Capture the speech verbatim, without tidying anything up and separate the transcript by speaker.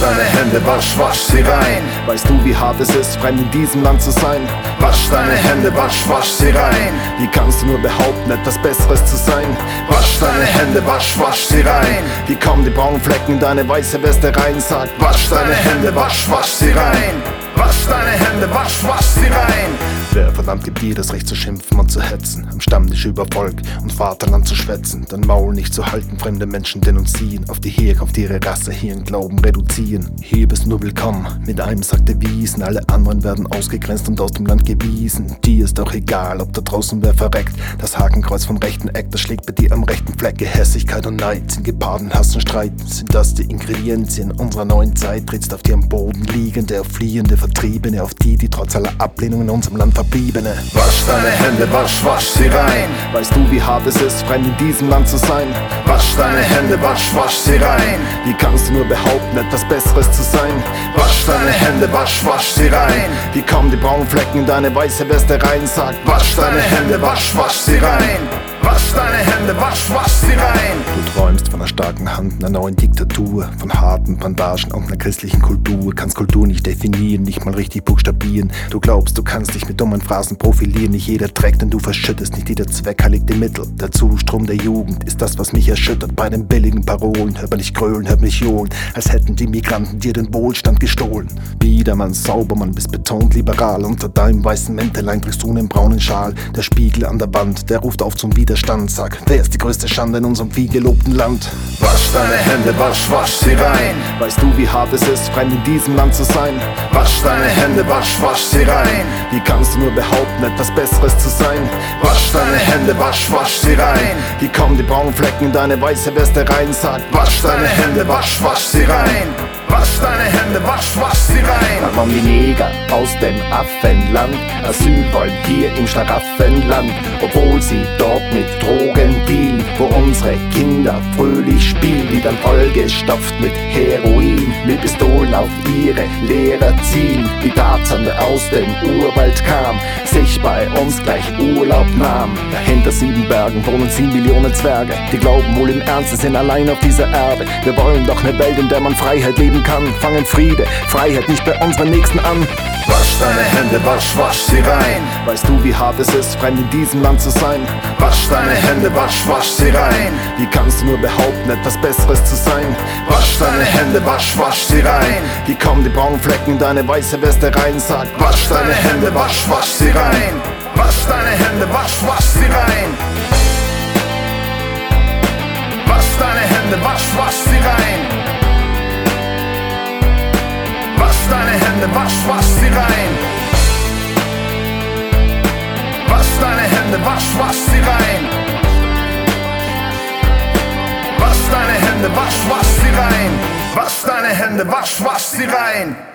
Speaker 1: deine Hände, wasch, wasch sie rein.
Speaker 2: Weißt du, wie hart es ist, fremd in diesem Land zu sein?
Speaker 1: Wasch deine Hände, wasch, wasch sie rein.
Speaker 2: Wie kannst du nur behaupten, etwas Besseres zu sein?
Speaker 1: Wasch deine Hände, wasch, wasch sie rein.
Speaker 2: Wie kommen die braunen Flecken in deine weiße Weste rein? Sag,
Speaker 1: wasch deine Hände, wasch, wasch sie rein. Wasch deine Hände, wasch, wasch sie rein.
Speaker 2: Wer verdammt gibt dir das Recht zu schimpfen und zu hetzen, am Stammtisch über Volk und Vaterland zu schwätzen, dein Maul nicht zu halten, fremde Menschen denunzieren, auf die Herkunft ihre Rasse, ihren Glauben reduzieren. Hier bist nur willkommen, mit einem Sack Devisen, alle anderen werden ausgegrenzt und aus dem Land gewiesen. Dir ist doch egal, ob da draußen wer verreckt, das Hakenkreuz vom rechten Eck, das schlägt bei dir am rechten Fleck. Gehässigkeit und Neid sind gepaart in Hass und Streit, sind das die Ingredienzien unserer neuen Zeit? Trittst auf dir am Boden liegende, auf fliehende Vertriebene, auf die, die trotz aller Ablehnung in unserem Land Verbliebene.
Speaker 1: Wasch deine Hände, wasch, wasch sie rein.
Speaker 2: Weißt du, wie hart es ist, fremd in diesem Land zu sein?
Speaker 1: Wasch deine Hände, wasch, wasch sie rein.
Speaker 2: Wie kannst du nur behaupten, etwas Besseres zu sein?
Speaker 1: Wasch deine Hände, wasch, wasch sie rein.
Speaker 2: Wie kommen die braunen Flecken in deine weiße Weste rein? Sag,
Speaker 1: wasch deine Hände, wasch, wasch sie rein. Wasch deine Hände, wasch, wasch sie rein.
Speaker 2: Du träumst von einer starken Hand, einer neuen Diktatur, von harten Bandagen und einer christlichen Kultur. Kannst Kultur nicht definieren, nicht mal richtig buchstabieren. Du glaubst, du kannst dich mit dummen Phrasen profilieren. Nicht jeder trägt, denn du verschüttest nicht jeder Zweck heiligt die Mittel. Der Zustrom der Jugend ist das, was mich erschüttert. Bei den billigen Parolen hört man nicht grölen, hört mich johlen, als hätten die Migranten dir den Wohlstand gestohlen. Biedermann, Saubermann, bist betont liberal. Unter deinem weißen Mäntelein trägst du einen braunen Schal. Der Spiegel an der Wand, der ruft auf zum Widerstand. Sag, wer ist die größte Schande in unserem vielgelobten Land?
Speaker 1: Wasch deine Hände, wasch, wasch sie rein.
Speaker 2: Weißt du, wie hart es ist, fremd in diesem Land zu sein?
Speaker 1: Wasch deine Hände, wasch, wasch sie rein.
Speaker 2: Wie kannst du nur behaupten, etwas Besseres zu sein?
Speaker 1: Wasch deine Hände, wasch, wasch sie rein.
Speaker 2: Wie kommen die braunen Flecken in deine weiße Weste rein? Sag,
Speaker 1: wasch deine Hände, wasch, wasch sie rein. Wasch deine Hände, wasch, wasch sie rein.
Speaker 2: Da kommen die Neger aus dem Affenland, Asyl wollen hier im Schlaraffenland, obwohl sie dort mit Drogen dealen, wo unsere Kinder fröhlich spielen, die dann vollgestopft mit Heroin, mit Pistolen auf ihre Lehrer zielen. Die Tarzan, der aus dem Urwald kam, sich bei uns gleich Urlaub nahm. Hinter sieben Bergen wohnen sieben Millionen Zwerge, die glauben wohl im Ernst, sie sind allein auf dieser Erde. Wir wollen doch eine Welt, in der man Freiheit leben kann. Fangen Friede, Freiheit nicht bei unseren Nächsten an.
Speaker 1: Wasch deine Hände, wasch, wasch sie rein.
Speaker 2: Weißt du, wie hart es ist, fremd in diesem Land zu sein?
Speaker 1: Wasch deine Hände, wasch, wasch sie rein.
Speaker 2: Wie kannst du nur behaupten, etwas Besseres zu sein?
Speaker 1: Wasch deine Hände, wasch, wasch sie rein.
Speaker 2: Wie kommen die braunen Flecken in deine weiße Weste rein? Sag,
Speaker 1: wasch deine Hände, wasch, wasch sie rein. Wasch deine Hände, wasch, wasch sie rein. Wasch deine Hände, wasch, wasch sie rein. Wasch deine Hände, wasch, wasch sie rein. Wasch deine Hände, wasch, wasch sie rein. Wasch deine Hände, wasch, wasch sie rein. Wasch deine Hände, wasch, wasch sie rein.